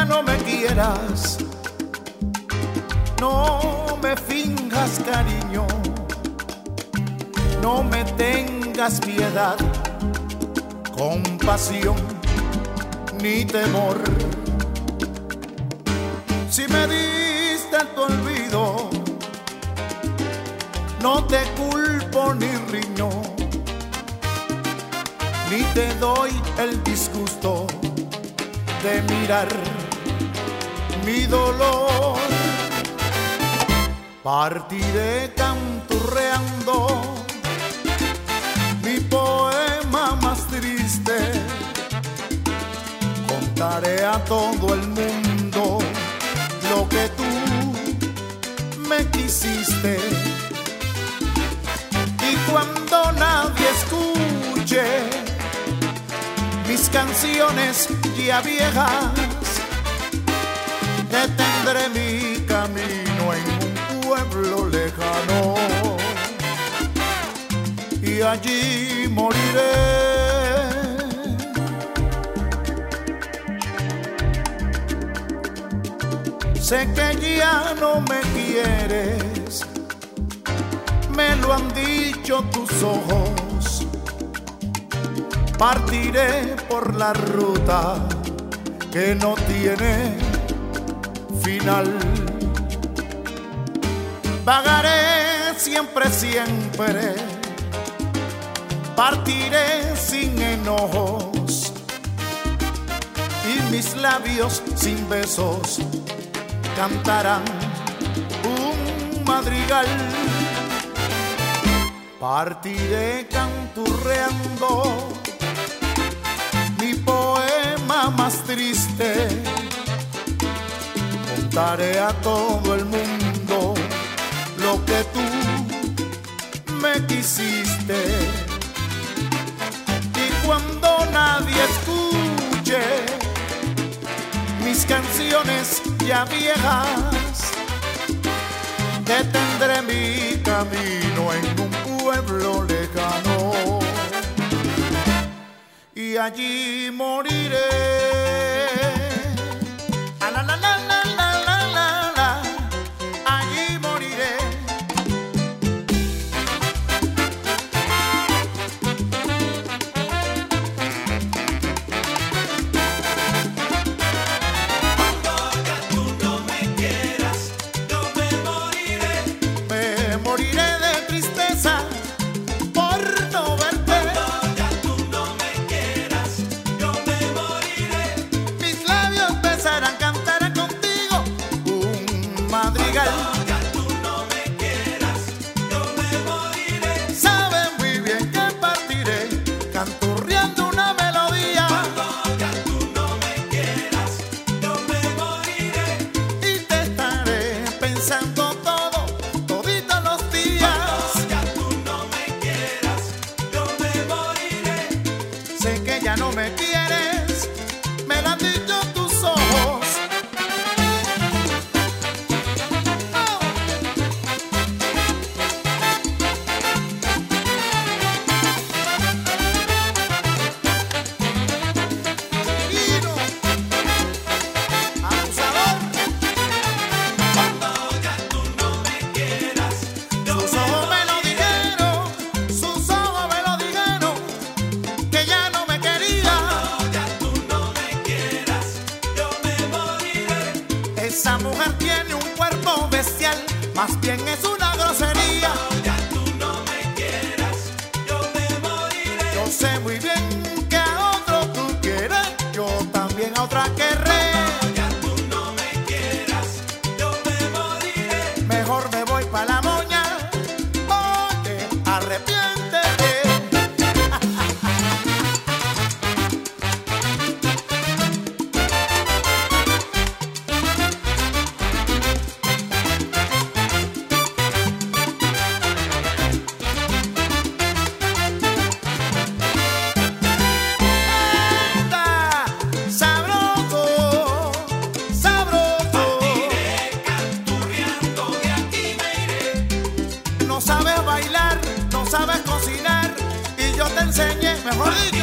ya no me quieras, no me finjas cariño, no me tengas piedad, compasión ni temor. Si me diste tu olvido, no te culpo ni riño, ni te doy el disgusto de mirar mi dolor. Partiré canturreando mi poema más triste, contaré a todo el mundo lo que tú me quisiste. Y cuando nadie escuche mis canciones ya viejas, detendré mi camino en un pueblo lejano y allí moriré. Sé que ya no me quieres, me lo han dicho tus ojos. Partiré por la ruta que no tiene final. Vagaré siempre, siempre. Partiré sin enojos y mis labios sin besos cantarán un madrigal. Partiré canturreando mi poema más triste, contaré a todo el mundo lo que tú me quisiste. Y cuando nadie escuche mis canciones ya viejas, detendré mi camino en un pueblo lejano y allí moriré. Ah, la, la, la, la, la, la, la, la. Allí moriré. Cuando ya tú no me quieras, yo me moriré. Me moriré de tristeza por no verte. Cuando ya tú no me quieras, yo me moriré. Mis labios empezarán, cantarán contigo un madrigal. Cuando ya tú no me quieras, yo me moriré. Saben muy bien que partiré canturreando una melodía Cuando ya tú no me quieras, yo me moriré. y te estaré pensando toditos los días. Cuando ya tú no me quieras, yo me moriré. Sé que ya no me quieres, me lo han dicho tus ojos. Oh. Divino, abusador, Cuando ya tú no me quieras, yo sus me ojos me lo dijeron, sus ojos me lo dijeron, que ya no me quería. Cuando ya tú no me quieras, yo me moriré. Esa mujer tiene un cuerpo bestial, más bien es una grosería. Cuando ya tú no me quieras, yo me moriré. Yo sé muy bien que a otro tú quieres, yo también a otra querré. Cuando ya tú no me quieras, yo me moriré. Mejor me voy pa' la moña, oye, arrepiéntete. Anda, sabroso, sabroso. Iré canturreando, de aquí me iré. No sabes bailar, no sabes cocinar y yo te enseñé, mejor dicho.